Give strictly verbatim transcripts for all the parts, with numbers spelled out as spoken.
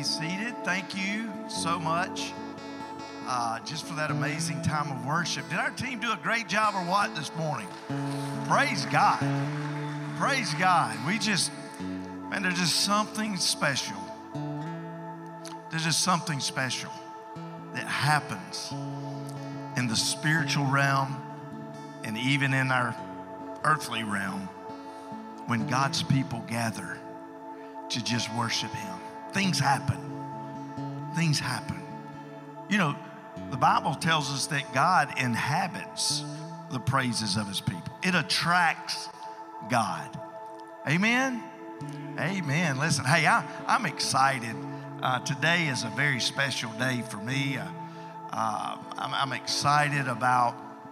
seated. Thank you so much uh, just for that amazing time of worship. Did our team do a great job or what this morning? Praise God. Praise God. We just, man, there's just something special. There's just something special that happens in the spiritual realm and even in our earthly realm when God's people gather to just worship Him. Things happen. Things happen. You know, the Bible tells us that God inhabits the praises of His people. It attracts God. Amen? Amen. Listen, hey, I, I'm excited. Uh, today is a very special day for me. Uh, uh, I'm, I'm excited about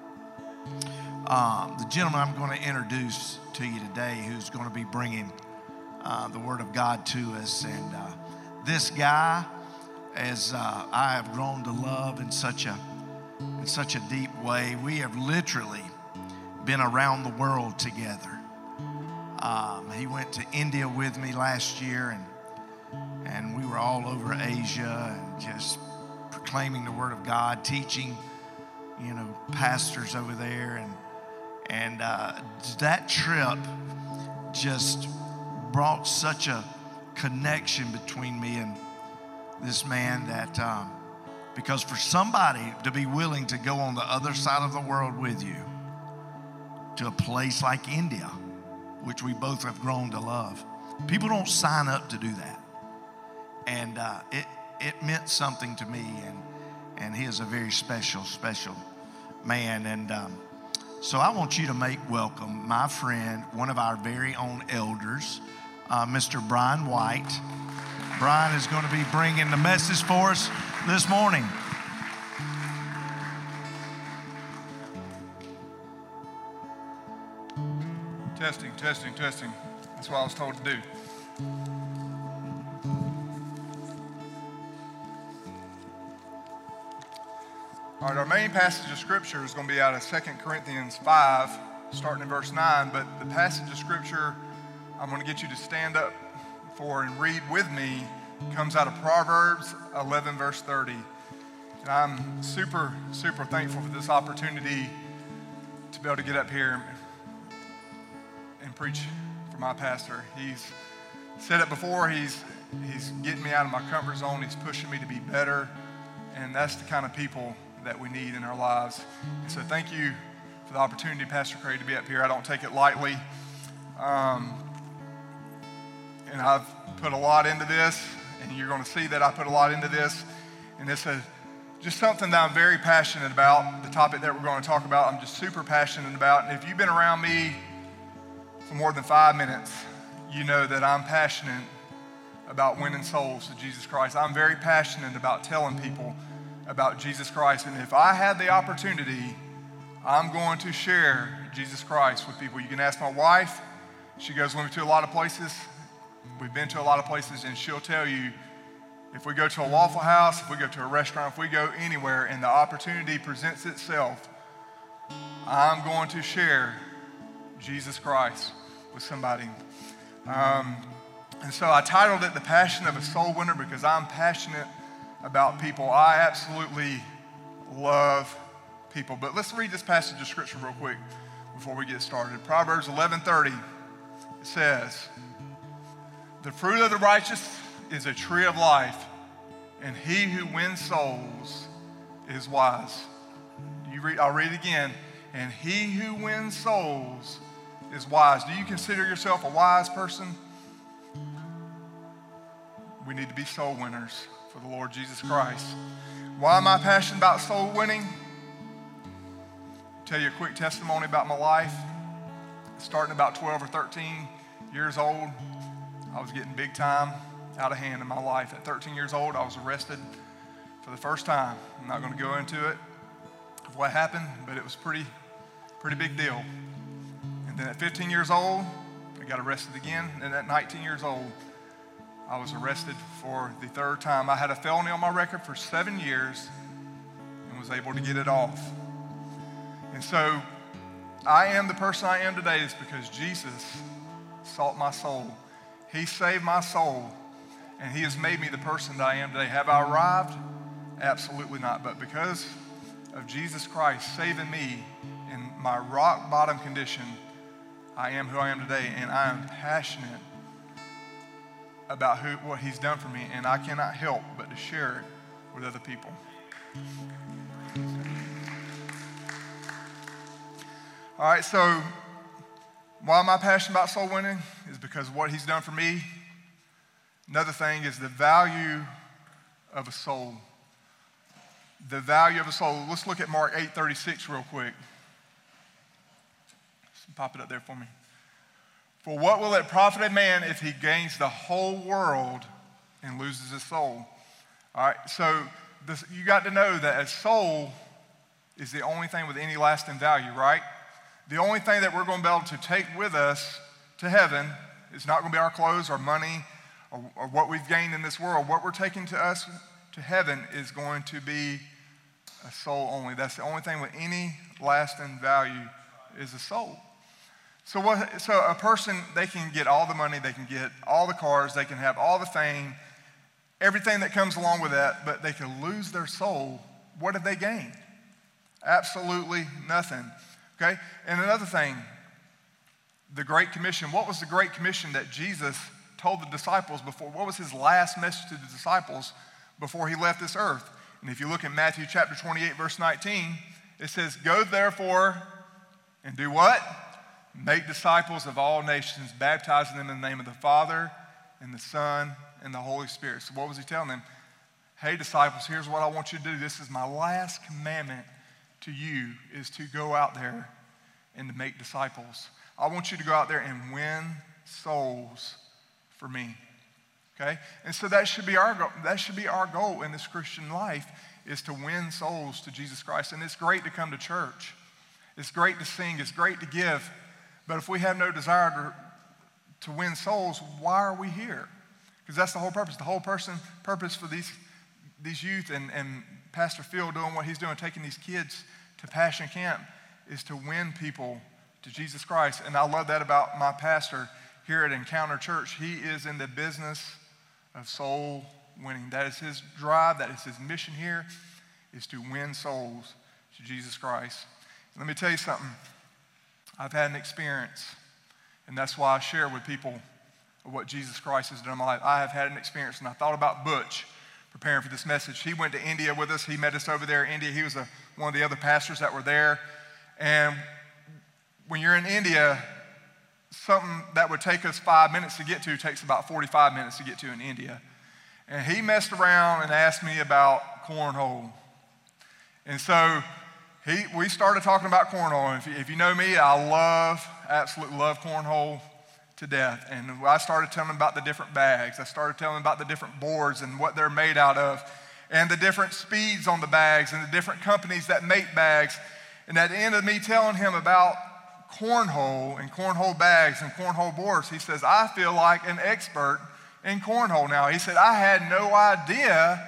uh, the gentleman I'm going to introduce to you today who's going to be bringing uh, the Word of God to us. And uh, this guy, as uh, I have grown to love in such a in such a deep way, we have literally been around the world together. Um, he went to India with me last year, and and we were all over Asia and just proclaiming the Word of God, teaching, you know, pastors over there, and and uh, that trip just brought such a connection between me and this man that um, because for somebody to be willing to go on the other side of the world with you to a place like India, which we both have grown to love, people don't sign up to do that. And uh, it it meant something to me, and and he is a very special, special man. And um, so I want you to make welcome my friend, one of our very own elders, uh, Mister Brian White. Brian is going to be bringing the message for us this morning. Testing, testing, testing. That's what I was told to do. All right, our main passage of Scripture is going to be out of Second Corinthians five, starting in verse nine. But the passage of Scripture I'm going to get you to stand up for and read with me comes out of Proverbs eleven, verse thirty. And I'm super, super thankful for this opportunity to be able to get up here and preach for my pastor. He's said it before, he's he's getting me out of my comfort zone, he's pushing me to be better, and that's the kind of people that we need in our lives. And so thank you for the opportunity, Pastor Craig, to be up here. I don't take it lightly. Um, and I've put a lot into this, and you're going to see that I put a lot into this, and it's a, just something that I'm very passionate about. The topic that we're going to talk about, I'm just super passionate about. And if you've been around me for more than five minutes, you know that I'm passionate about winning souls to Jesus Christ. I'm very passionate about telling people about Jesus Christ. And if I had the opportunity, I'm going to share Jesus Christ with people. You can ask my wife. She goes with me to a lot of places. We've been to a lot of places, and she'll tell you, if we go to a Waffle House, if we go to a restaurant, if we go anywhere and the opportunity presents itself, I'm going to share Jesus Christ with somebody. Um, and so I titled it The Passion of a Soul Winner because I'm passionate about people. I absolutely love people. But let's read this passage of Scripture real quick before we get started. Proverbs eleven thirty, it says, "The fruit of the righteous is a tree of life, and he who wins souls is wise." You read, I'll read it again. "And he who wins souls is wise." Do you consider yourself a wise person? We need to be soul winners for the Lord Jesus Christ. Why am I passionate about soul winning? Tell you a quick testimony about my life. Starting about twelve or thirteen years old, I was getting big time out of hand in my life. At thirteen years old, I was arrested for the first time. I'm not going to go into it of what happened, but it was pretty, pretty big deal. And then at fifteen years old, I got arrested again. And at nineteen years old, I was arrested for the third time. I had a felony on my record for seven years and was able to get it off. And so I am the person I am today is because Jesus sought my soul. He saved my soul. and he has made me the person that I am today. Have I arrived? Absolutely not. But because of Jesus Christ saving me in my rock bottom condition, I am who I am today, and I am passionate about who, what he's done for me, and I cannot help but to share it with other people. All right, so why am I passionate about soul winning? Is because of what he's done for me. Another thing is the value of a soul. The value of a soul. Let's look at Mark eight thirty-six real quick. Just pop it up there for me. For what will it profit a man if he gains the whole world and loses his soul? All right, so this, you got to know that a soul is the only thing with any lasting value, right? The only thing that we're going to be able to take with us to heaven is not going to be our clothes, our money, or, or what we've gained in this world. What we're taking to us to heaven is going to be a soul only. That's the only thing with any lasting value is a soul. So what? So a person, they can get all the money, they can get all the cars, they can have all the fame, everything that comes along with that, but they can lose their soul. What have they gained? Absolutely nothing. Okay? And another thing, the Great Commission. What was the Great Commission that Jesus told the disciples before? What was his last message to the disciples before he left this earth? And if you look at Matthew chapter twenty-eight, verse nineteen, it says, go therefore and do what? Make disciples of all nations, baptizing them in the name of the Father and the Son and the Holy Spirit. So what was he telling them? Hey, disciples, here's what I want you to do. This is my last commandment to you, is to go out there and to make disciples. I want you to go out there and win souls for me. Okay? And so that should be our goal. That should be our goal in this Christian life, is to win souls to Jesus Christ. And it's great to come to church. It's great to sing. It's great to give. But if we have no desire to, to win souls, why are we here? Because that's the whole purpose. The whole person purpose for these, these youth and, and Pastor Phil doing what he's doing, taking these kids to Passion Camp, is to win people to Jesus Christ. And I love that about my pastor here at Encounter Church. He is in the business of soul winning. That is his drive. That is his mission here, is to win souls to Jesus Christ. Let me tell you something. I've had an experience, and that's why I share with people what Jesus Christ has done in my life. I have had an experience, and I thought about Butch preparing for this message. He went to India with us. He met us over there in India. He was a, one of the other pastors that were there. And when you're in India, something that would take us five minutes to get to takes about forty-five minutes to get to in India. And he messed around and asked me about cornhole. And so he, we started talking about cornhole. If you, if you know me, I love, absolutely love cornhole to death. And I started telling him about the different bags. I started telling him about the different boards and what they're made out of, and the different speeds on the bags, and the different companies that make bags. And at the end of me telling him about cornhole and cornhole bags and cornhole boards, he says, I feel like an expert in cornhole now. He said, I had no idea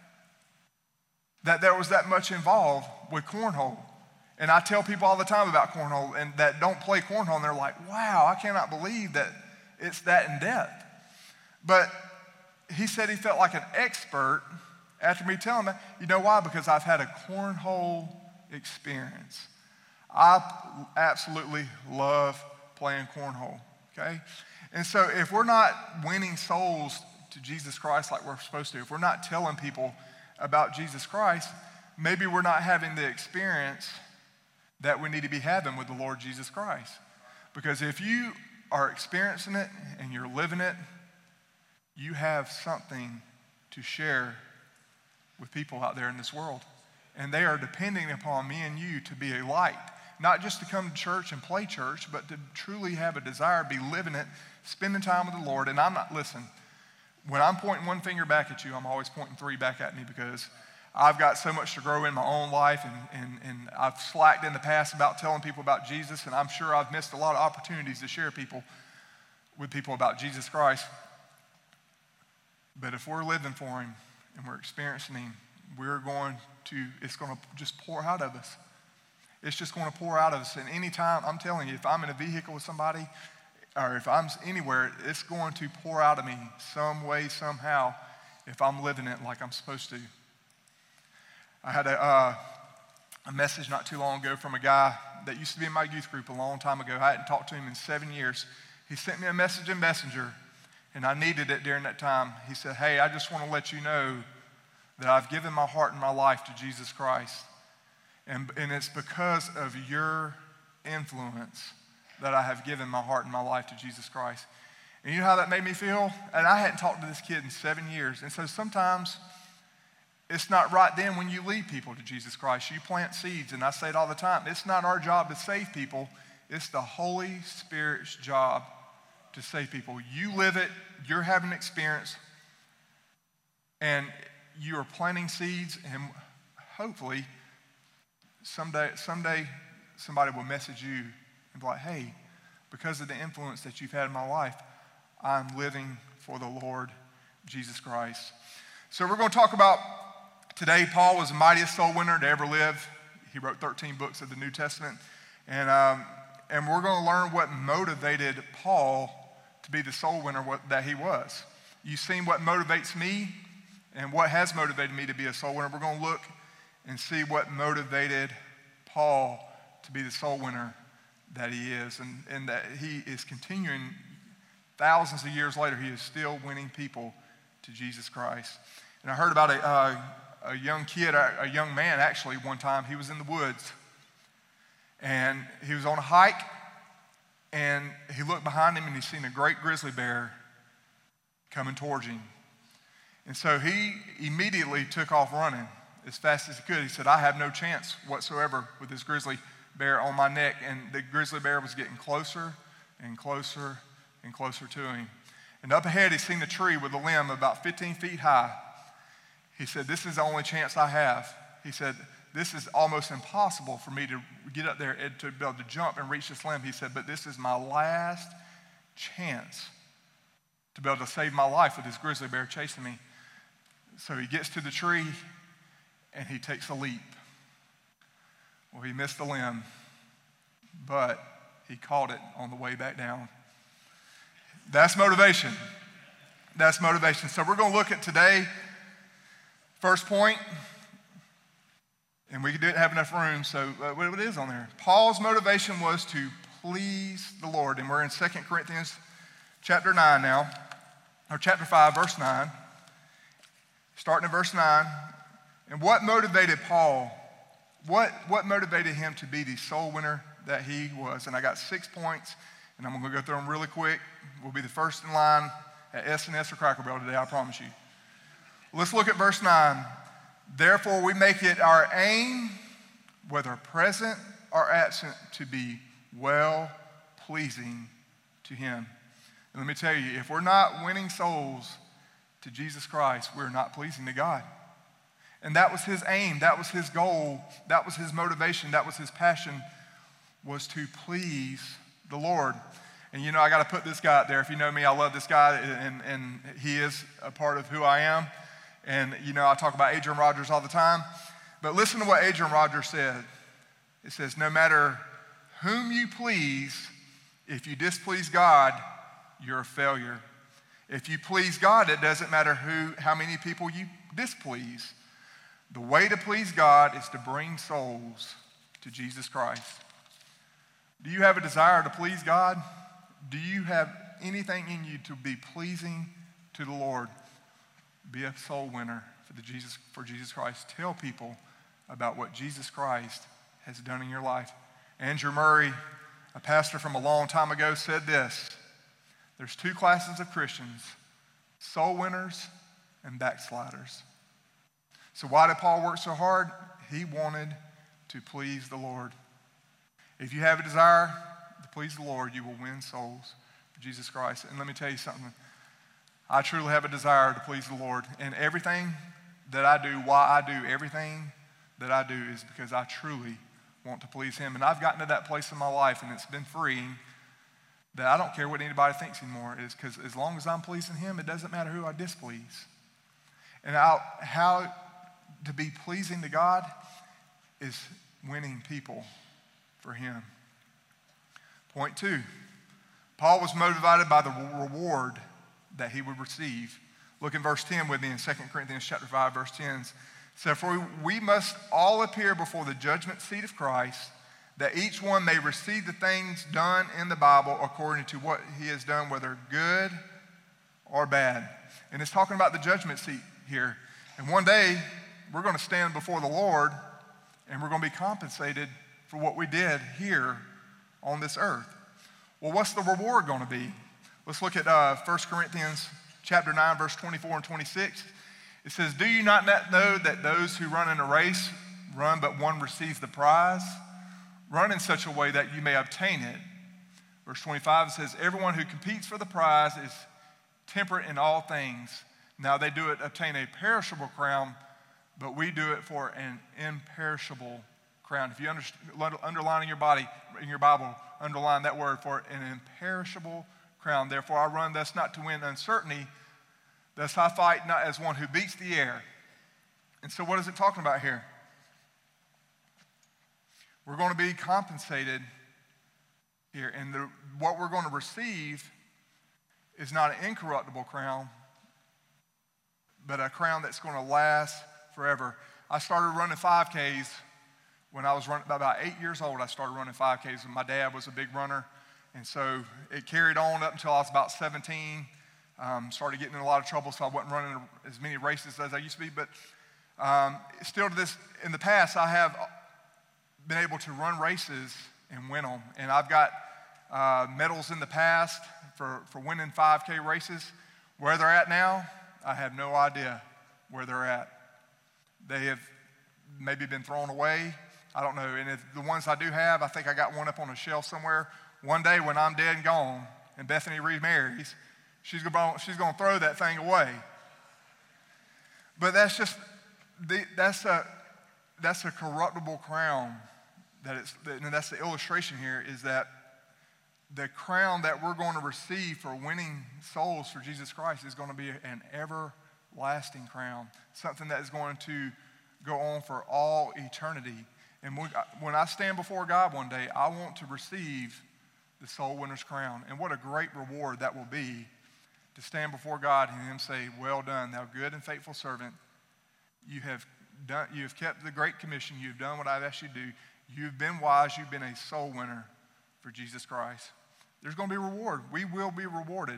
that there was that much involved with cornhole. And I tell people all the time about cornhole and that don't play cornhole, and they're like, wow, I cannot believe that it's that in depth. But he said he felt like an expert after me telling him, you know why? Because I've had a cornhole experience. I absolutely love playing cornhole, okay? And so if we're not winning souls to Jesus Christ like we're supposed to, if we're not telling people about Jesus Christ, maybe we're not having the experience that we need to be having with the Lord Jesus Christ. Because if you are experiencing it and you're living it, you have something to share with people out there in this world. And they are depending upon me and you to be a light. Not just to come to church and play church, but to truly have a desire to be living it, spending time with the Lord. And I'm not, listen, when I'm pointing one finger back at you, I'm always pointing three back at me, because I've got so much to grow in my own life, and, and, and I've slacked in the past about telling people about Jesus, and I'm sure I've missed a lot of opportunities to share people with people about Jesus Christ. But if we're living for him and we're experiencing him, we're going to, it's going to just pour out of us. It's just going to pour out of us. And anytime, I'm telling you, if I'm in a vehicle with somebody, or if I'm anywhere, it's going to pour out of me some way, somehow, if I'm living it like I'm supposed to. I had a, uh, a message not too long ago from a guy that used to be in my youth group a long time ago. I hadn't talked to him in seven years. He sent me a message in Messenger, and I needed it during that time. He said, hey, I just want to let you know that I've given my heart and my life to Jesus Christ. And, and it's because of your influence that I have given my heart and my life to Jesus Christ. And you know how that made me feel? And I hadn't talked to this kid in seven years. And so sometimes it's not right then when you lead people to Jesus Christ. You plant seeds, and I say it all the time. It's not our job to save people. It's the Holy Spirit's job to save people. You live it. You're having an experience. And you are planting seeds, and hopefully someday, someday somebody will message you and be like, hey, because of the influence that you've had in my life, I'm living for the Lord Jesus Christ. So we're going to talk about today. Paul was the mightiest soul winner to ever live. He wrote thirteen books of the New Testament. And, um, and we're going to learn what motivated Paul to be the soul winner what, that he was. You've seen what motivates me and what has motivated me to be a soul winner. We're going to look and see what motivated Paul to be the soul winner that he is, and, and that he is continuing thousands of years later. He is still winning people to Jesus Christ. And I heard about a, uh, a young kid, a, a young man actually, one time. He was in the woods, and he was on a hike, and he looked behind him, and he seen a great grizzly bear coming towards him. And so he immediately took off running as fast as he could. He said, I have no chance whatsoever with this grizzly bear on my neck. And the grizzly bear was getting closer and closer and closer to him. And up ahead, he seen a tree with a limb about fifteen feet high. He said, this is the only chance I have. He said, this is almost impossible for me to get up there and to be able to jump and reach this limb. He said, but this is my last chance to be able to save my life with this grizzly bear chasing me. So he gets to the tree, and he takes a leap. Well, he missed the limb, but he caught it on the way back down. That's motivation. That's motivation. So we're going to look at today, first point, and we didn't have enough room, so uh, what it is on there. Paul's motivation was to please the Lord, and we're in Second Corinthians chapter nine now, or chapter five, verse nine. Starting in verse nine, and what motivated Paul, what, what motivated him to be the soul winner that he was? And I got six points, and I'm going to go through them really quick. We'll be the first in line at S and S or Cracker Barrel today, I promise you. Let's look at verse nine. Therefore, we make it our aim, whether present or absent, to be well-pleasing to him. And let me tell you, if we're not winning souls to Jesus Christ, we're not pleasing to God. And that was his aim, that was his goal, that was his motivation, that was his passion, was to please the Lord. And you know, I got to put this guy out there. If you know me, I love this guy, and, and he is a part of who I am. And you know, I talk about Adrian Rogers all the time. But listen to what Adrian Rogers said. It says, no matter whom you please, if you displease God, you're a failure. If you please God, it doesn't matter who, how many people you displease. The way to please God is to bring souls to Jesus Christ. Do you have a desire to please God? Do you have anything in you to be pleasing to the Lord? Be a soul winner for, the Jesus, for Jesus Christ. Tell people about what Jesus Christ has done in your life. Andrew Murray, a pastor from a long time ago, said this: there's two classes of Christians, soul winners and backsliders. So why did Paul work so hard? He wanted to please the Lord. If you have a desire to please the Lord, you will win souls for Jesus Christ. And let me tell you something. I truly have a desire to please the Lord. And everything that I do, why I do everything that I do, is because I truly want to please him. And I've gotten to that place in my life, and it's been freeing, that I don't care what anybody thinks anymore. Is because as long as I'm pleasing him, it doesn't matter who I displease. And I'll, how to be pleasing to God is winning people for him. Point two, Paul was motivated by the reward that he would receive. Look in verse ten with me in Second Corinthians chapter five, verse ten. It says, for we must all appear before the judgment seat of Christ, that each one may receive the things done in the Bible according to what he has done, whether good or bad. And it's talking about the judgment seat here. And one day, we're going to stand before the Lord, and we're going to be compensated for what we did here on this earth. Well, what's the reward going to be? Let's look at uh, First Corinthians chapter nine, verse twenty-four and twenty-six. It says, do you not know that those who run in a race run, but one receives the prize? Run in such a way that you may obtain it. Verse twenty-five says, everyone who competes for the prize is temperate in all things. Now they do it, obtain a perishable crown, but we do it for an imperishable crown. If you under, underline in your body, in your Bible, underline that word, for an imperishable crown. Therefore I run thus not to win uncertainty, thus I fight not as one who beats the air. And so what is it talking about here? We're going to be compensated here, and the, what we're going to receive is not an incorruptible crown, but a crown that's going to last forever. I started running five Ks when I was running, about eight years old. I started running five Ks, and my dad was a big runner, and so it carried on up until I was about seventeen. Um, started getting in a lot of trouble, so I wasn't running as many races as I used to be. But um, still, to this, in the past, I have been able to run races and win them, and I've got uh, medals in the past for, for winning five K races. Where they're at now, I have no idea where they're at. They have maybe been thrown away. I don't know. And if the ones I do have, I think I got one up on a shelf somewhere. One day when I'm dead and gone and Bethany remarries, she's going she's going to throw that thing away. But that's just, the, that's a that's a corruptible crown. That it's, and that's the illustration here, is that the crown that we're going to receive for winning souls for Jesus Christ is going to be an everlasting crown, something that is going to go on for all eternity. And when I stand before God one day, I want to receive the soul winner's crown. And what a great reward that will be, to stand before God and Him say, well done, thou good and faithful servant. You have done, you have kept the great commission. You've done what I've asked you to do. You've been wise. You've been a soul winner for Jesus Christ. There's going to be a reward. We will be rewarded.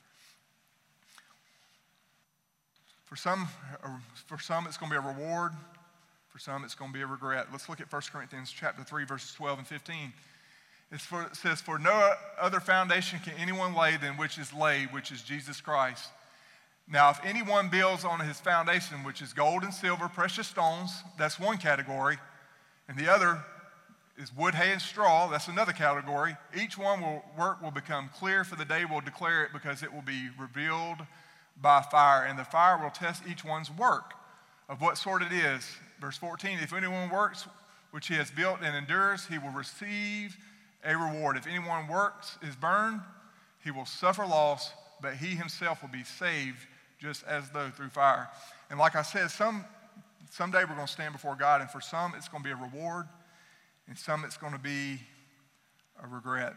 For some, for some, it's going to be a reward. For some, it's going to be a regret. Let's look at First Corinthians chapter three, verses twelve and fifteen. It's for, it says, for no other foundation can anyone lay than which is laid, which is Jesus Christ. Now, if anyone builds on his foundation, which is gold and silver, precious stones, that's one category, and the other is wood, hay, and straw, that's another category. Each one will work will become clear, for the day will declare it, because it will be revealed by fire, and the fire will test each one's work of what sort it is. Verse fourteen, if anyone works which he has built and endures, he will receive a reward. If anyone works is burned, he will suffer loss, but he himself will be saved, just as though through fire. And like I said, some someday we're going to stand before God, and for some it's going to be a reward, and some it's going to be a regret.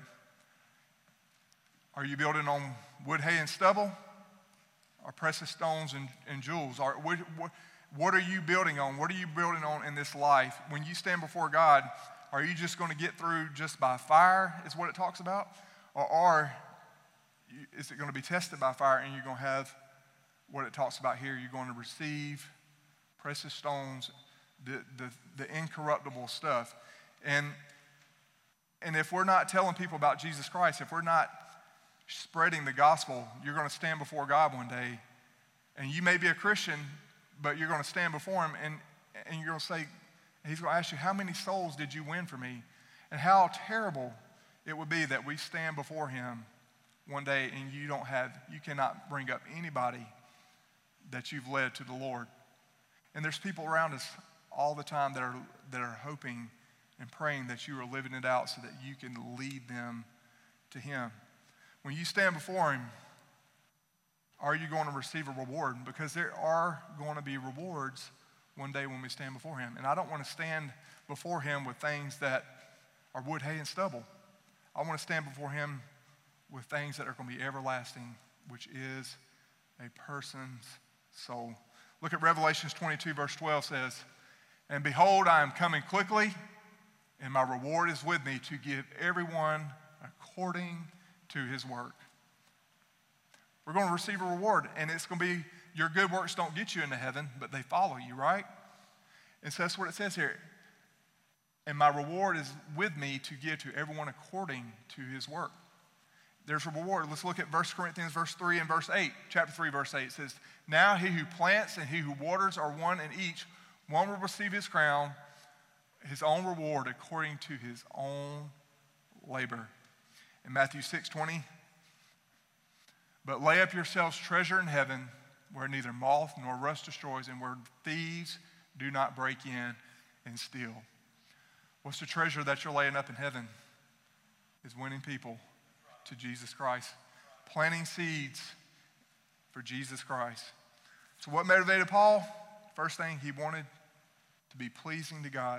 Are you building on wood, hay, and stubble, or precious stones and, and jewels? Are, what, what, what are you building on? What are you building on in this life? When you stand before God, are you just going to get through just by fire, is what it talks about? Or are, is it going to be tested by fire, and you're going to have what it talks about here? You're going to receive precious stones, the, the, the incorruptible stuff. And, and if we're not telling people about Jesus Christ, if we're not spreading the gospel, you're going to stand before God one day, and you may be a Christian, but you're going to stand before Him, and, and you're going to say, He's going to ask you, how many souls did you win for me? And how terrible it would be that we stand before Him one day and you don't have, you cannot bring up anybody that you've led to the Lord. And there's people around us all the time that are, that are hoping and praying that you are living it out so that you can lead them to Him. When you stand before Him, are you going to receive a reward? Because there are going to be rewards one day when we stand before Him. And I don't want to stand before Him with things that are wood, hay, and stubble. I want to stand before Him with things that are going to be everlasting, which is a person's soul. Look at Revelations twenty-two, verse twelve says, "And behold, I am coming quickly, and my reward is with me to give everyone according to his work." We're going to receive a reward, and it's going to be, your good works don't get you into heaven, but they follow you, right? And so that's what it says here. "And my reward is with me to give to everyone according to his work." There's a reward. Let's look at First Corinthians verse three and verse eight. Chapter three, verse eight. It says, "Now he who plants and he who waters are one, and each one will receive his crown, his own reward according to his own labor." In Matthew six twenty, "But lay up yourselves treasure in heaven, where neither moth nor rust destroys, and where thieves do not break in and steal." What's the treasure that you're laying up in heaven? Is winning people to Jesus Christ. Planting seeds for Jesus Christ. So what motivated Paul? First thing, he wanted to be pleasing to God.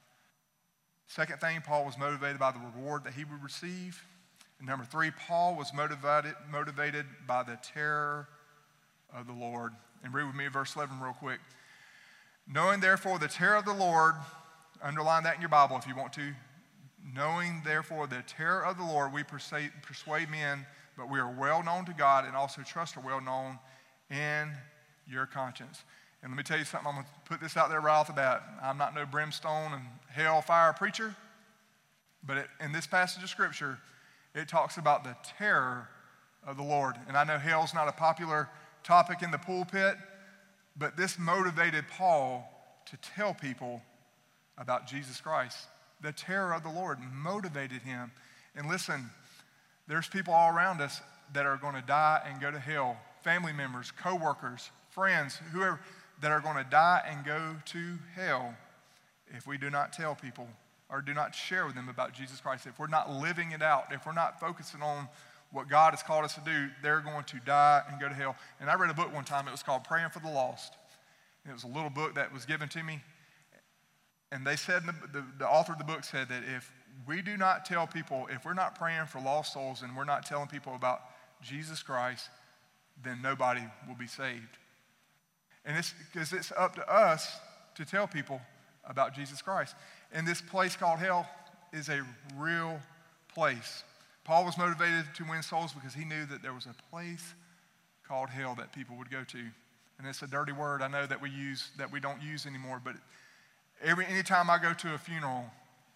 Second thing, Paul was motivated by the reward that he would receive. And number three, Paul was motivated, motivated by the terror of the Lord. And read with me verse eleven real quick. "Knowing therefore the terror of the Lord," underline that in your Bible if you want to. "Knowing therefore the terror of the Lord, we persuade, persuade men, but we are well known to God, and also trust are well known in your conscience." And let me tell you something, I'm going to put this out there right off the bat. I'm not no brimstone and hellfire preacher, but it, in this passage of Scripture, it talks about the terror of the Lord. And I know hell's not a popular topic in the pulpit, but this motivated Paul to tell people about Jesus Christ. The terror of the Lord motivated him. And listen, there's people all around us that are going to die and go to hell. Family members, co-workers, friends, whoever, that are going to die and go to hell if we do not tell people or do not share with them about Jesus Christ. If we're not living it out, if we're not focusing on what God has called us to do, they're going to die and go to hell. And I read a book one time, it was called Praying for the Lost. And it was a little book that was given to me. And they said, the, the, the author of the book said that if we do not tell people, if we're not praying for lost souls and we're not telling people about Jesus Christ, then nobody will be saved. And it's because it's up to us to tell people about Jesus Christ. And this place called hell is a real place. Paul was motivated to win souls because he knew that there was a place called hell that people would go to. And it's a dirty word I know that we use, that we don't use anymore, but every anytime I go to a funeral,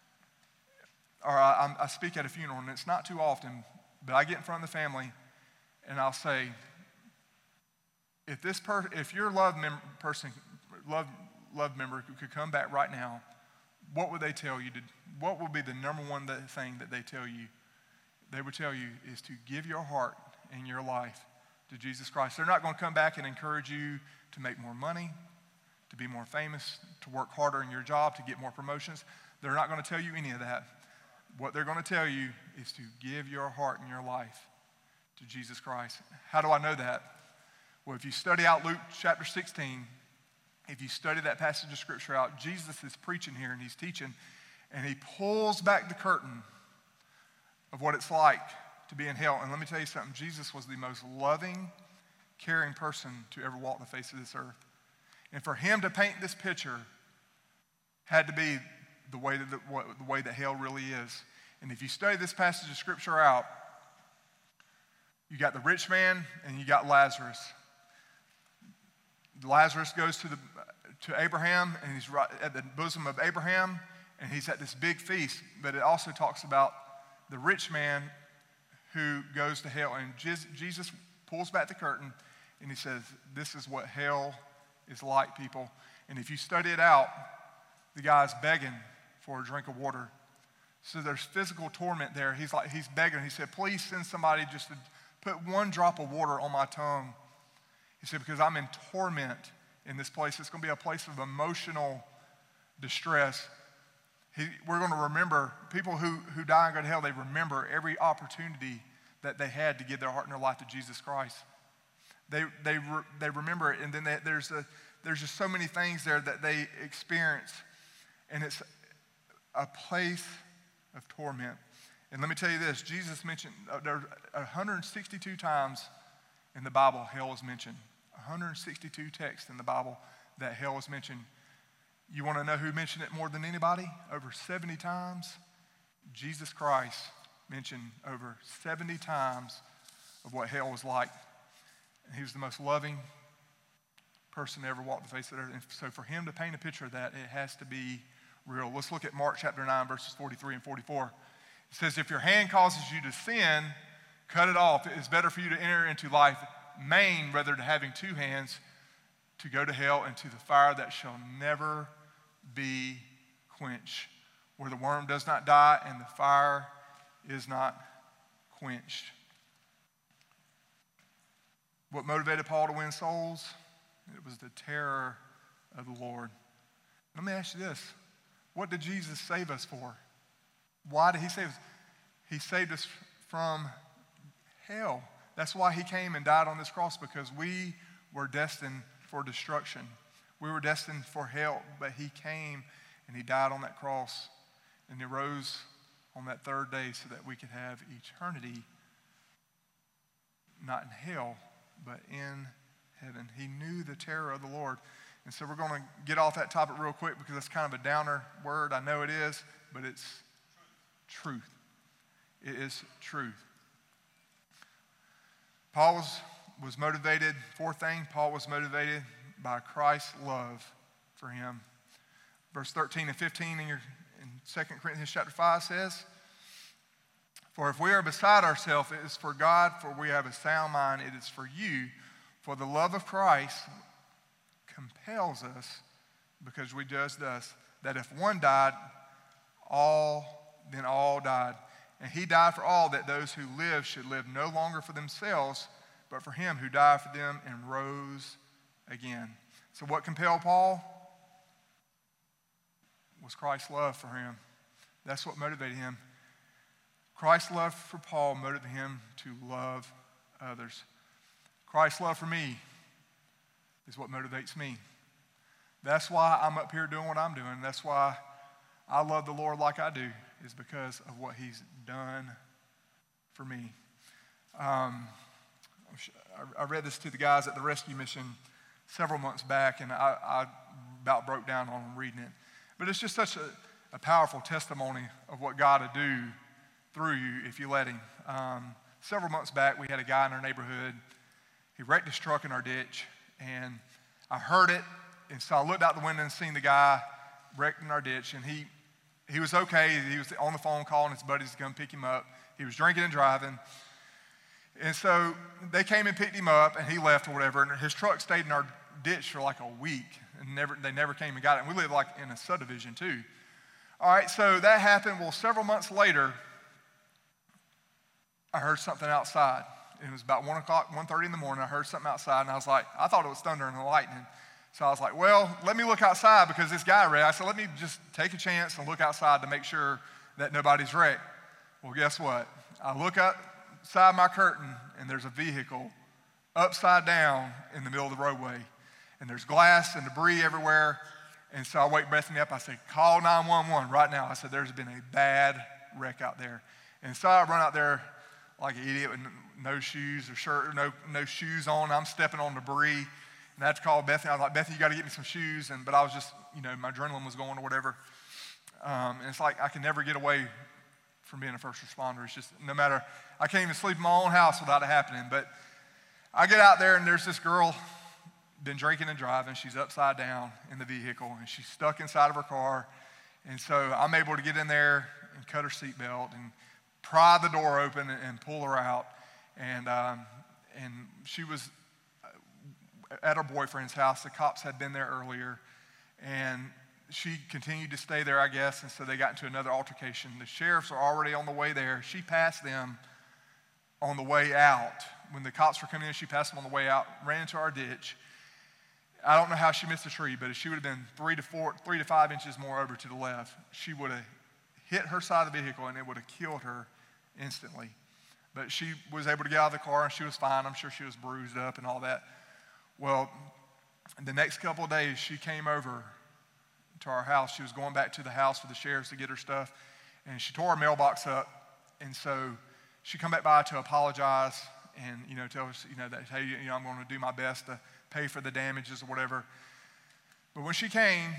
or I, I speak at a funeral, and it's not too often, but I get in front of the family and I'll say, if this per, if your love mem- person, love love member could come back right now, what would they tell you? To, what would be the number one thing that they tell you? They would tell you is to give your heart and your life to Jesus Christ. They're not going to come back and encourage you to make more money, to be more famous, to work harder in your job, to get more promotions. They're not going to tell you any of that. What they're going to tell you is to give your heart and your life to Jesus Christ. How do I know that? Well, if you study out Luke chapter sixteen, if you study that passage of Scripture out, Jesus is preaching here and he's teaching, and he pulls back the curtain of what it's like to be in hell. And let me tell you something, Jesus was the most loving, caring person to ever walk the face of this earth. And for him to paint this picture had to be the way that, the, the way that hell really is. And if you study this passage of Scripture out, you got the rich man and you got Lazarus. Lazarus goes to, the, to Abraham, and he's right at the bosom of Abraham, and he's at this big feast. But it also talks about the rich man who goes to hell. And Jesus pulls back the curtain, and he says, this is what hell is like, people. And if you study it out, the guy's begging for a drink of water. So there's physical torment there. He's like, he's begging. He said, please send somebody just to put one drop of water on my tongue. He said, because I'm in torment in this place. It's going to be a place of emotional distress. He, we're going to remember, people who, who die and go to hell, they remember every opportunity that they had to give their heart and their life to Jesus Christ. They they re, they remember it, and then they, there's a there's just so many things there that they experience, and it's a place of torment. And let me tell you this, Jesus mentioned, uh, there are one hundred sixty-two times in the Bible hell is mentioned. one hundred sixty-two texts in the Bible that hell is mentioned. You want to know who mentioned it more than anybody? Over seventy times. Jesus Christ mentioned over seventy times of what hell was like. And he was the most loving person to ever walk the face of the earth. And so for him to paint a picture of that, it has to be real. Let's look at Mark chapter nine, verses forty-three and forty-four. It says, if your hand causes you to sin, cut it off. It is better for you to enter into life maimed rather than having two hands to go to hell and to the fire that shall never be quenched, where the worm does not die and the fire is not quenched. What motivated Paul to win souls? It was the terror of the Lord. Let me ask you this. What did Jesus save us for? Why did he save us? He saved us from hell. That's why he came and died on this cross, because we were destined for destruction. We were destined for hell, but he came and he died on that cross, and he rose on that third day so that we could have eternity, not in hell, but in heaven. He knew the terror of the Lord. And so we're going to get off that topic real quick because it's kind of a downer word. I know it is, but it's truth. It is truth. Paul was, was motivated, fourth thing, Paul was motivated by Christ's love for him. Verse thirteen and fifteen in, your, in Second Corinthians chapter five says, for if we are beside ourselves, it is for God, for we have a sound mind, it is for you. For the love of Christ compels us, because we judge thus, that if one died, all, then all died. And he died for all, that those who live should live no longer for themselves, but for him who died for them and rose again. So what compelled Paul was Christ's love for him. That's what motivated him. Christ's love for Paul motivated him to love others. Christ's love for me is what motivates me. That's why I'm up here doing what I'm doing. That's why I love the Lord like I do, is because of what he's done for me. Um, I read this to the guys at the rescue mission several months back, and I, I about broke down on them reading it. But it's just such a, a powerful testimony of what God will do through you if you let him. Um, several months back, we had a guy in our neighborhood. He wrecked his truck in our ditch, and I heard it, and so I looked out the window and seen the guy wrecked in our ditch, and he he was okay. He was on the phone calling his buddies to come pick him up. He was drinking and driving, and so they came and picked him up, and he left or whatever, and his truck stayed in our ditch for like a week, and never they never came and got it, and we live like in a subdivision too. All right, so that happened. Well, several months later, I heard something outside. It was about one o'clock, one thirty in the morning. I heard something outside, and I was like, I thought it was thunder and lightning. So I was like, well, let me look outside because this guy wrecked. I said, let me just take a chance and look outside to make sure that nobody's wrecked. Well, guess what? I look outside my curtain, and there's a vehicle upside down in the middle of the roadway. And there's glass and debris everywhere. And so I wake Bethany up. I said, call nine one one right now. I said, there's been a bad wreck out there. And so I run out there like an idiot with no shoes or shirt, no no shoes on. I'm stepping on debris. And I had to call Bethany. I was like, Bethany, you got to get me some shoes. And But I was just, you know, my adrenaline was going or whatever. Um, and it's like I can never get away from being a first responder. It's just no matter, I can't even sleep in my own house without it happening. But I get out there, and there's this girl been drinking and driving. She's upside down in the vehicle, and she's stuck inside of her car. And so I'm able to get in there and cut her seatbelt and pry the door open and, and pull her out. And um, and she was at her boyfriend's house. The cops had been there earlier, and she continued to stay there, I guess, and so they got into another altercation. The sheriffs are already on the way there. She passed them on the way out. When the cops were coming in, she passed them on the way out, ran into our ditch. I don't know how she missed a tree, but if she would have been three to four, three to five inches more over to the left, she would have hit her side of the vehicle, and it would have killed her instantly. But she was able to get out of the car, and she was fine. I'm sure she was bruised up and all that. Well, the next couple of days, she came over to our house. She was going back to the house for the sheriffs to get her stuff, and she tore her mailbox up, and so she come back by to apologize and, you know, tell us, you know, that, hey, you know, I'm going to do my best to pay for the damages or whatever. But when she came,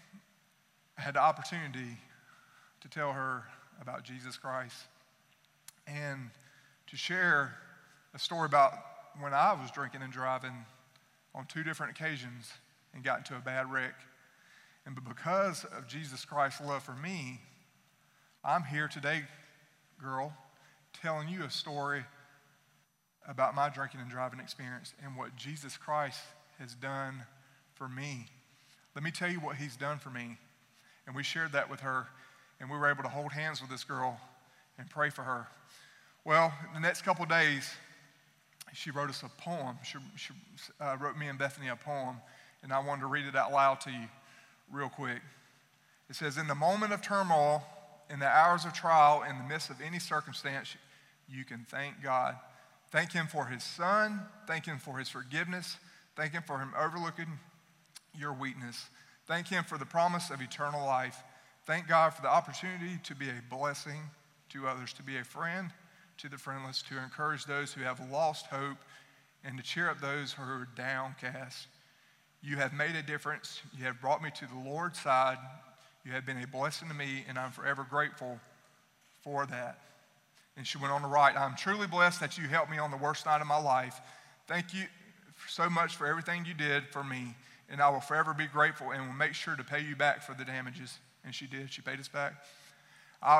I had the opportunity to tell her about Jesus Christ and to share a story about when I was drinking and driving on two different occasions and got into a bad wreck. And because of Jesus Christ's love for me, I'm here today, girl, telling you a story about my drinking and driving experience and what Jesus Christ has done for me. Let me tell you what he's done for me. And we shared that with her, and we were able to hold hands with this girl and pray for her. Well, the next couple of days, she wrote us a poem. She, she uh, wrote me and Bethany a poem, and I wanted to read it out loud to you real quick. It says, in the moment of turmoil, in the hours of trial, in the midst of any circumstance, you can thank God. Thank him for his son. Thank him for his forgiveness. Thank him for him overlooking your weakness. Thank him for the promise of eternal life. Thank God for the opportunity to be a blessing to others, to be a friend to the friendless, to encourage those who have lost hope, and to cheer up those who are downcast. You have made a difference. You have brought me to the Lord's side. You have been a blessing to me, and I'm forever grateful for that. And she went on to write, I'm truly blessed that you helped me on the worst night of my life. Thank you so much for everything you did for me, and I will forever be grateful and will make sure to pay you back for the damages. And she did. She paid us back. I,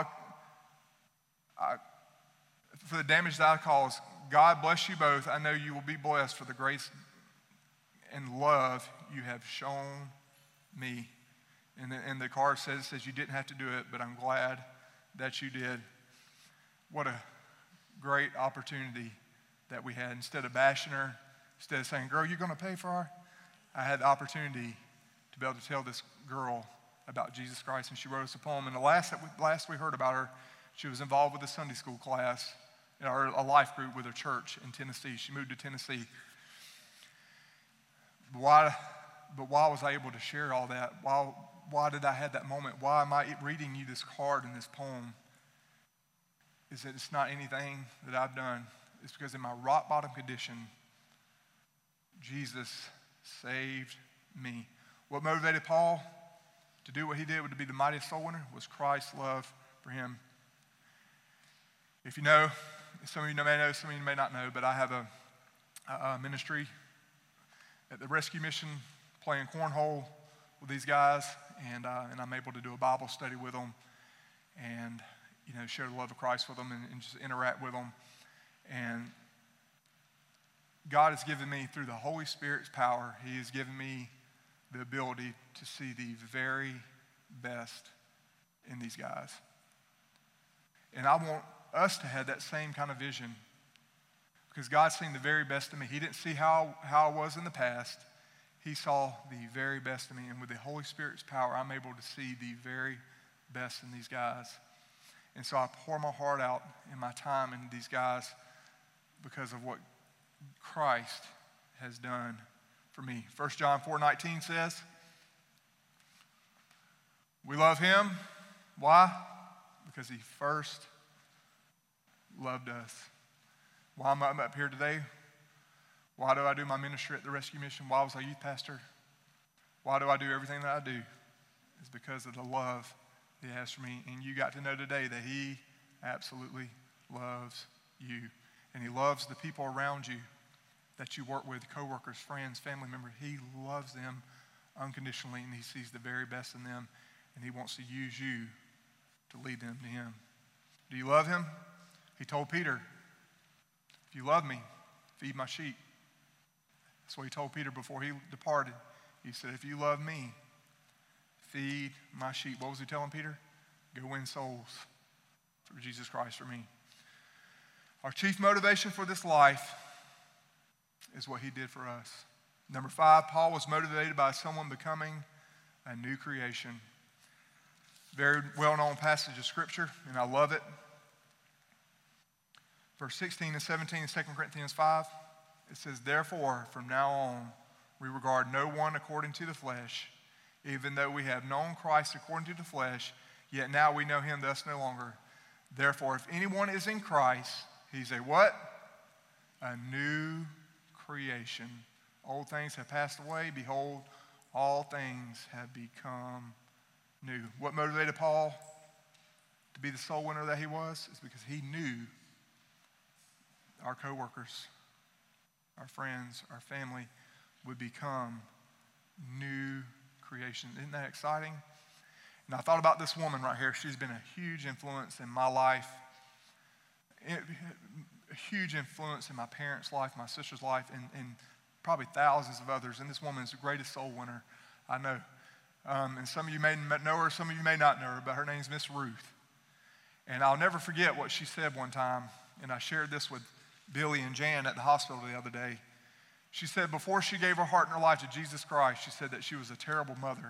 I, for the damage that I caused, God bless you both. I know you will be blessed for the grace and love you have shown me. And the, and the card says, says you didn't have to do it, but I'm glad that you did. What a great opportunity that we had. Instead of bashing her, instead of saying, girl, you're going to pay for her, I had the opportunity to be able to tell this girl about Jesus Christ, and she wrote us a poem. And the last that we, last we heard about her, she was involved with a Sunday school class, or a life group with her church in Tennessee. She moved to Tennessee. But why, but why was I able to share all that? Why, why did I have that moment? Why am I reading you this card and this poem? Is that it's not anything that I've done. It's because in my rock bottom condition, Jesus saved me. What motivated Paul to do what he did, to be the mightiest soul winner, was Christ's love for him. If you know, some of you may know, some of you may not know, but I have a, a ministry at the Rescue Mission playing cornhole with these guys, and uh, and I'm able to do a Bible study with them and, you know, share the love of Christ with them and, and just interact with them. And God has given me, through the Holy Spirit's power, he has given me the ability to see the very best in these guys. And I want us to have that same kind of vision, because God's seen the very best in me. He didn't see how, how I was in the past. He saw the very best in me. And with the Holy Spirit's power, I'm able to see the very best in these guys. And so I pour my heart out in my time in these guys because of what Christ has done for me. First John four nineteen says, we love him. Why? Because he first loved us. Why am I up here today? Why do I do my ministry at the Rescue Mission? Why was I youth pastor? Why do I do everything that I do? It's because of the love he has for me. And you got to know today that he absolutely loves you. And he loves the people around you that you work with, coworkers, friends, family members. He loves them unconditionally, and he sees the very best in them, and he wants to use you to lead them to him. Do you love him? He told Peter, if you love me, feed my sheep. That's what he told Peter before he departed. He said, if you love me, feed my sheep. What was he telling Peter? Go win souls for Jesus Christ, for me. Our chief motivation for this life is what he did for us. Number five, Paul was motivated by someone becoming a new creation. Very well-known passage of Scripture, and I love it. Verse sixteen and seventeen in Second Corinthians five, it says, therefore, from now on, we regard no one according to the flesh. Even though we have known Christ according to the flesh, yet now we know him thus no longer. Therefore, if anyone is in Christ, he's a what? A new creation. Old things have passed away. Behold, all things have become new. What motivated Paul to be the soul winner that he was? Is because he knew our coworkers, our friends, our family would become new creation. Isn't that exciting? And I thought about this woman right here. She's been a huge influence in my life, a huge influence in my parents' life, my sister's life, and, and probably thousands of others. And this woman is the greatest soul winner I know. Um, and some of you may know her, some of you may not know her, but her name's Miss Ruth. And I'll never forget what she said one time, and I shared this with Billy and Jan at the hospital the other day. She said before she gave her heart and her life to Jesus Christ, she said that she was a terrible mother.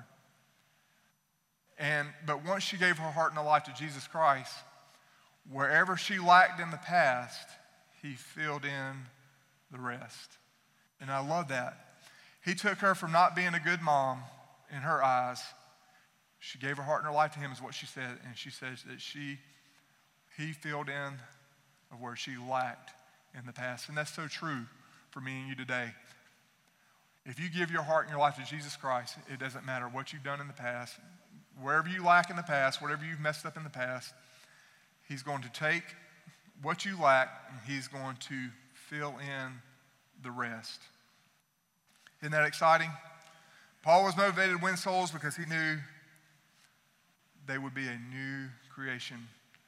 And but once she gave her heart and her life to Jesus Christ, wherever she lacked in the past, he filled in the rest. And I love that. He took her from not being a good mom in her eyes. She gave her heart and her life to him is what she said. And she says that she, he filled in of where she lacked in the past. And that's so true for me and you today. If you give your heart and your life to Jesus Christ, it doesn't matter what you've done in the past. Wherever you lack in the past, whatever you've messed up in the past, he's going to take what you lack and he's going to fill in the rest. Isn't that exciting? Paul was motivated to win souls because he knew they would be a new creation.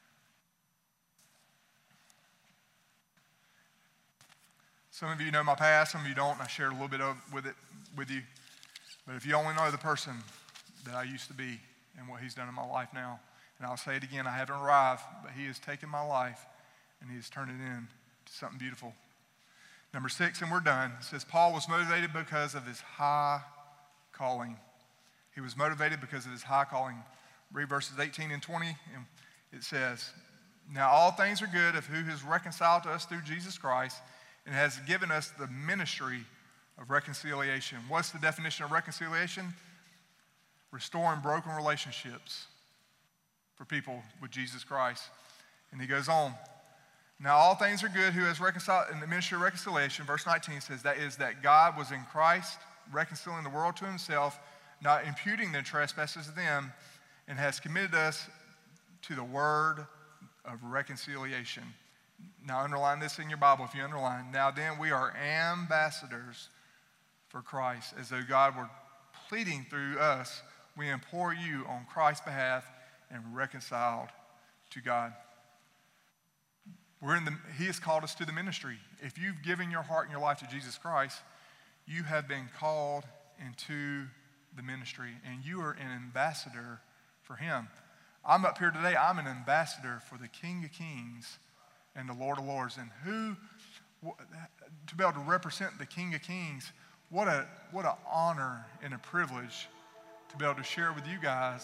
Some of you know my past, some of you don't, and I shared a little bit of with it with you. But if you only know the person that I used to be and what he's done in my life now, and I'll say it again, I haven't arrived, but he has taken my life and he has turned it into something beautiful. Number six, and we're done. It says Paul was motivated because of his high calling. He was motivated because of his high calling. Read verses eighteen and twenty, and it says, now all things are good of who has reconciled to us through Jesus Christ and has given us the ministry of reconciliation. What's the definition of reconciliation? Restoring broken relationships for people with Jesus Christ. And he goes on. Now all things are good who has reconciled, in the ministry of reconciliation, verse nineteen says, that is that God was in Christ, reconciling the world to himself, not imputing their trespasses to them, and has committed us to the word of reconciliation. Now underline this in your Bible if you underline. Now then we are ambassadors for Christ, as though God were pleading through us. We implore you on Christ's behalf and reconciled to God. We're in the, he has called us to the ministry. If you've given your heart and your life to Jesus Christ, you have been called into the ministry, and you are an ambassador for him. I'm up here today, I'm an ambassador for the King of Kings and the Lord of Lords. And who, to be able to represent the King of Kings, what a what an honor and a privilege to be able to share with you guys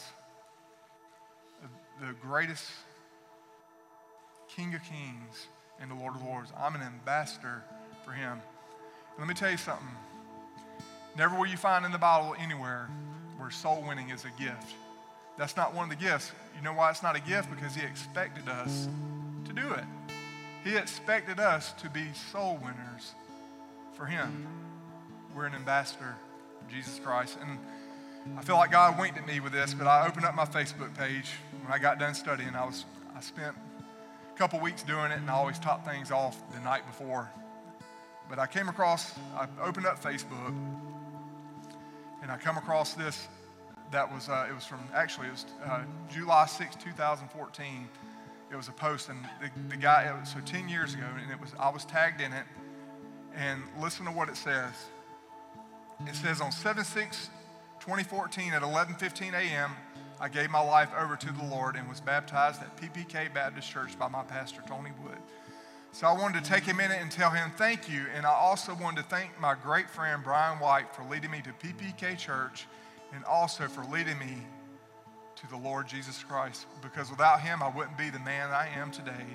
the greatest King of Kings and the Lord of Lords. I'm an ambassador for him. And let me tell you something. Never will you find in the Bible anywhere where soul winning is a gift. That's not one of the gifts. You know why it's not a gift? Because he expected us to do it. He expected us to be soul winners for him. We're an ambassador for Jesus Christ. And I feel like God winked at me with this, but I opened up my Facebook page when I got done studying. I was I spent a couple weeks doing it, and I always top things off the night before. But I came across, I opened up Facebook, and I come across this that was, uh, it was from, actually, it was uh, July sixth, twenty fourteen. It was a post, and the, the guy, it was, so ten years ago, and it was, I was tagged in it, and listen to what it says. It says, on seven six twenty fourteen at eleven fifteen a.m., I gave my life over to the Lord and was baptized at P P K Baptist Church by my pastor, Tony Wood. So I wanted to take a minute and tell him thank you, and I also wanted to thank my great friend, Brian White, for leading me to P P K Church and also for leading me to the Lord Jesus Christ, because without him, I wouldn't be the man I am today.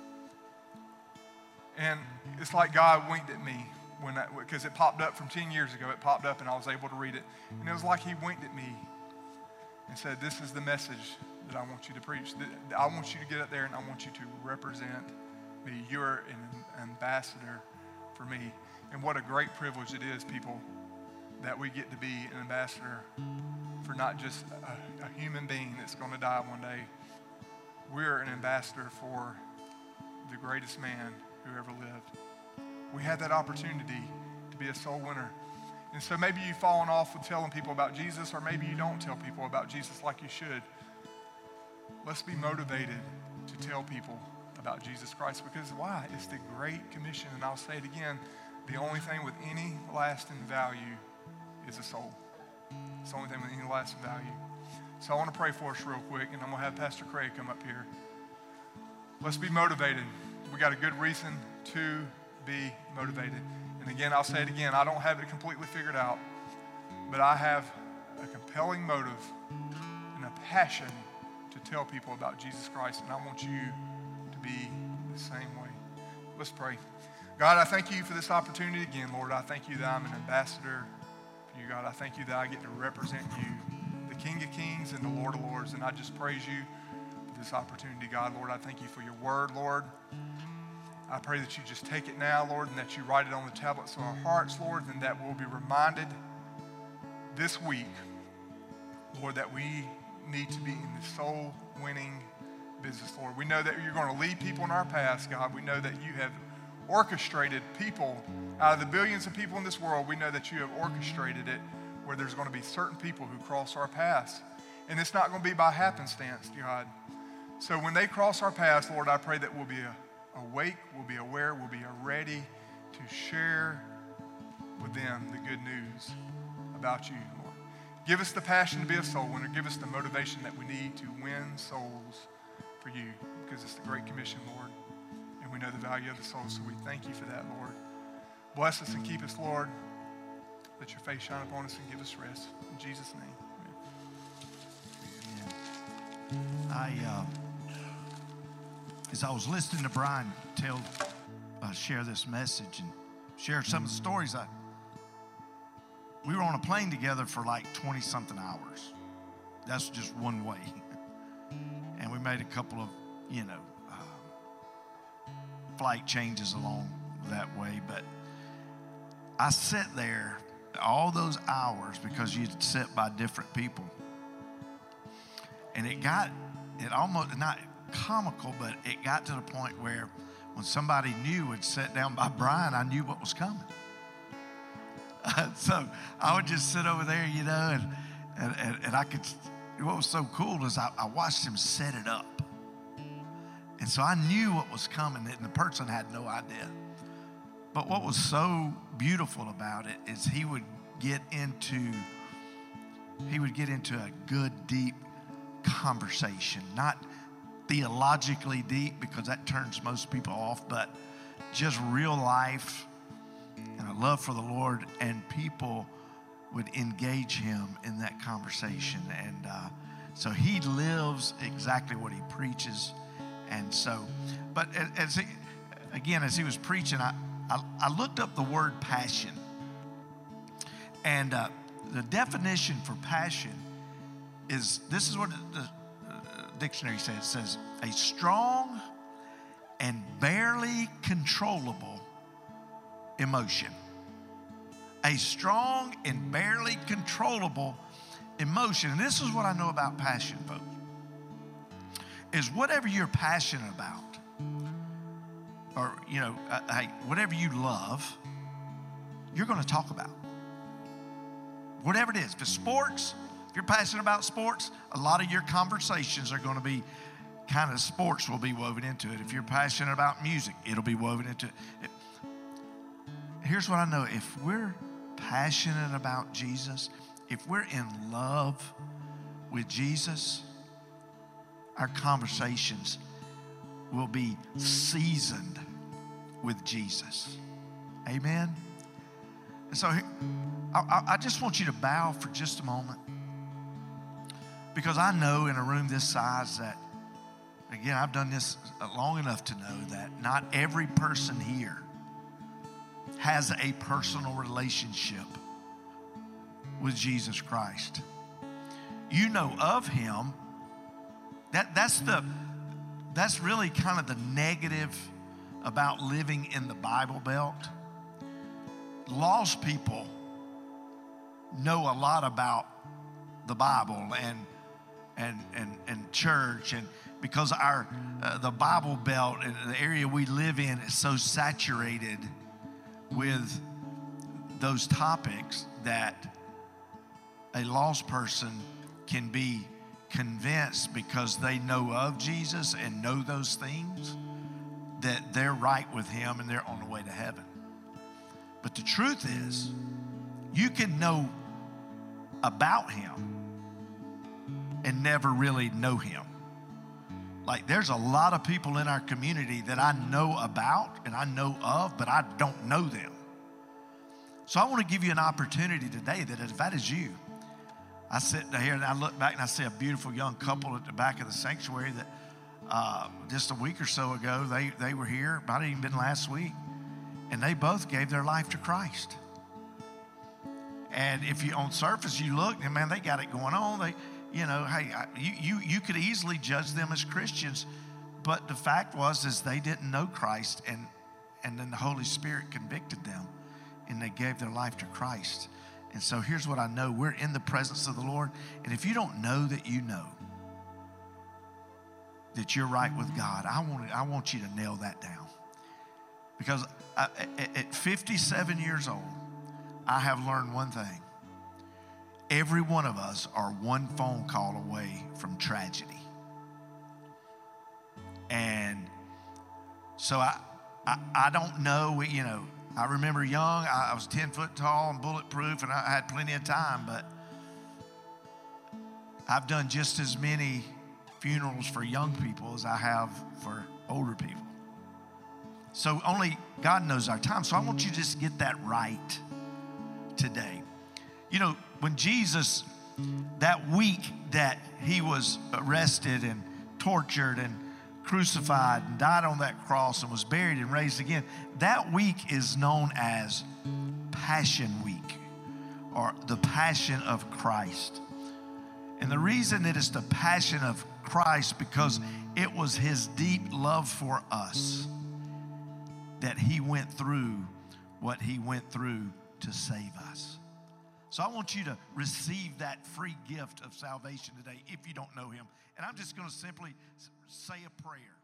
And it's like God winked at me when that, because it popped up from ten years ago. It popped up, and I was able to read it. And it was like he winked at me and said, this is the message that I want you to preach. I want you to get up there and I want you to represent me. You're an ambassador for me. And what a great privilege it is, people, that we get to be an ambassador for not just a, a human being that's going to die one day. We're an ambassador for the greatest man who ever lived. We had that opportunity to be a soul winner. And so maybe you've fallen off with telling people about Jesus, or maybe you don't tell people about Jesus like you should. Let's be motivated to tell people about Jesus Christ, because why? It's the Great Commission, and I'll say it again, the only thing with any lasting value is a soul. It's the only thing with any lasting value. So I want to pray for us real quick, and I'm going to have Pastor Craig come up here. Let's be motivated. We got a good reason to be motivated. And again, I'll say it again, I don't have it completely figured out, but I have a compelling motive and a passion to tell people about Jesus Christ, and I want you to be the same way. Let's pray. God, I thank you for this opportunity again, Lord. I thank you that I'm an ambassador for you, God. I thank you that I get to represent you, the King of Kings and the Lord of Lords, and I just praise you for this opportunity, God. Lord, I thank you for your word, Lord. I pray that you just take it now, Lord, and that you write it on the tablets of our hearts, Lord, and that we'll be reminded this week, Lord, that we need to be in the soul-winning business, Lord. We know that you're going to lead people in our paths, God. We know that you have orchestrated people out of the billions of people in this world. We know that you have orchestrated it where there's going to be certain people who cross our paths. And it's not going to be by happenstance, God. So when they cross our paths, Lord, I pray that we'll be awake, we'll be aware, we'll be ready to share with them the good news about you, Lord. Give us the passion to be a soul winner. Give us the motivation that we need to win souls for you, because it's the Great Commission, Lord. And we know the value of the soul, so we thank you for that, Lord. Bless us and keep us, Lord. Let your face shine upon us and give us rest. In Jesus' name, amen. I, uh, as I was listening to Brian tell, uh, share this message and share some of the stories, I, we were on a plane together for like twenty-something hours. That's just one way. And we made a couple of, you know, uh, flight changes along that way. But I sat there all those hours because you'd sit by different people. And it got, it almost, not comical, but it got to the point where when somebody new would sit down by Brian, I knew what was coming. Uh, so I would just sit over there, you know, and, and, and, and I could, what was so cool is I, I watched him set it up. And so I knew what was coming, and the person had no idea. But what was so beautiful about it is he would get into, he would get into a good, deep conversation, not theologically deep, because that turns most people off, but just real life and a love for the Lord, and people would engage him in that conversation. And uh, so he lives exactly what he preaches. And so, but as he, again, as he was preaching, I, I, I looked up the word passion. And uh, the definition for passion is, this is what the, the dictionary says. It says, a strong and barely controllable emotion. A strong and barely controllable emotion. And this is what I know about passion, folks. Is whatever you're passionate about, or, you know, uh, hey, whatever you love, you're going to talk about. Whatever it is. If it's sports, if you're passionate about sports, a lot of your conversations are going to be kind of, sports will be woven into it. If you're passionate about music, it'll be woven into it. Here's what I know. If we're passionate about Jesus, if we're in love with Jesus, our conversations will be seasoned with Jesus. Amen? And so I, I just want you to bow for just a moment, because I know in a room this size that, again, I've done this long enough to know that not every person here has a personal relationship with Jesus Christ. you know of him. That, that's, the, that's really kind of the negative about living in the Bible Belt. Lost people know a lot about the Bible and and and, and church, and because our uh, the Bible Belt and the area we live in is so saturated with those topics that a lost person can be convinced, because they know of Jesus and know those things, that they're right with him and they're on the way to heaven. But the truth is, you can know about him and never really know him. Like, there's a lot of people in our community that I know about and I know of, but I don't know them. So I want to give you an opportunity today that if that is you, I sit here and I look back and I see a beautiful young couple at the back of the sanctuary that uh, just a week or so ago, they, they were here, might have even been last week, and they both gave their life to Christ. And if you, on surface, you look, and man, they got it going on. They, you know, hey, I, you, you, you could easily judge them as Christians, but the fact was is they didn't know Christ, and, and then the Holy Spirit convicted them, and they gave their life to Christ. And so here's what I know. We're in the presence of the Lord, and if you don't know that you know that you're right with God, I want, I want you to nail that down. Because I, at fifty-seven years old, I have learned one thing. Every one of us are one phone call away from tragedy. And so I, I, I don't know, you know, I remember young, I, I was ten foot tall and bulletproof, and I had plenty of time, but I've done just as many funerals for young people as I have for older people. So only God knows our time. So I want you to just get that right today. You know, when Jesus, that week that he was arrested and tortured and crucified and died on that cross and was buried and raised again, that week is known as Passion Week, or the Passion of Christ. And the reason it is the Passion of Christ, because it was his deep love for us that he went through what he went through to save us. So I want you to receive that free gift of salvation today if you don't know him. And I'm just going to simply say a prayer.